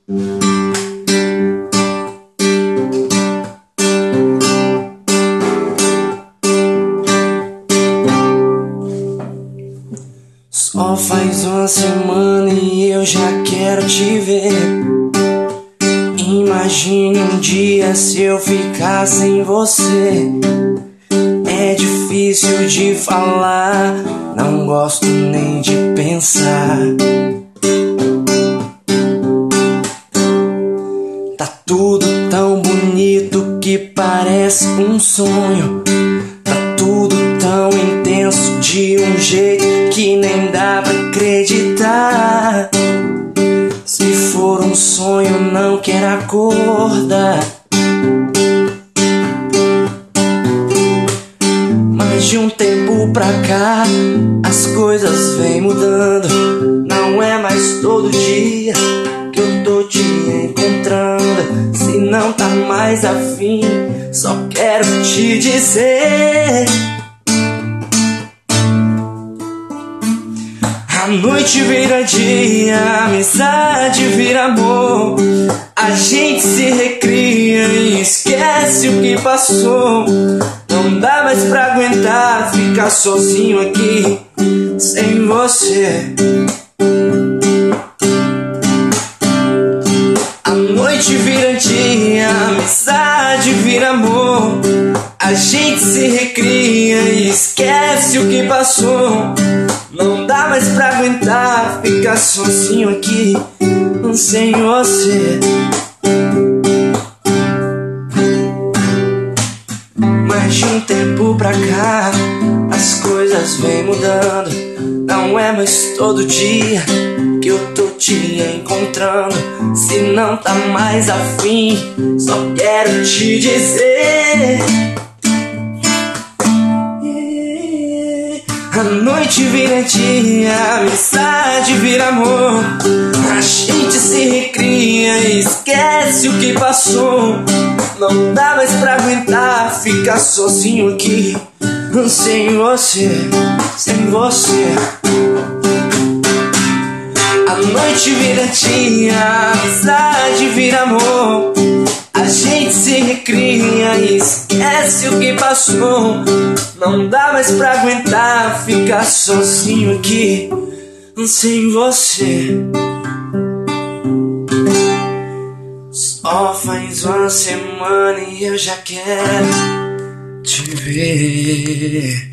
Só faz uma semana e eu já quero te ver. Imagine um dia se eu ficar sem você. É difícil de falar, não gosto nem de pensar. Tá tudo tão bonito que parece um sonho. Tá tudo tão intenso de um jeito que nem dá pra acreditar. Se for um sonho, não quero acordar. Mas de um tempo pra cá as coisas vêm mudando. Não é mais todo dia que eu tô te encontrando. Se não tá mais afim, só quero te dizer: a noite vira dia, a amizade vira amor. A gente se recria e esquece o que passou. Não dá mais pra aguentar ficar sozinho aqui sem você. A noite vira dia, a amizade vira amor. A gente se recria e esquece o que passou. Não dá mais pra aguentar ficar sozinho aqui sem você. Mas de um tempo pra cá as coisas vêm mudando. Não é mais todo dia que eu tô te encontrando. Se não tá mais afim, só quero te dizer: a noite vira dia, a amizade vira amor. A gente se recria e esquece o que passou. Não dá mais pra aguentar ficar sozinho aqui sem você, sem você. A noite vira dia, a amizade vira amor. A gente se recria e esquece o que passou. Não dá mais pra aguentar ficar sozinho aqui sem você. Só faz uma semana e eu já quero te ver.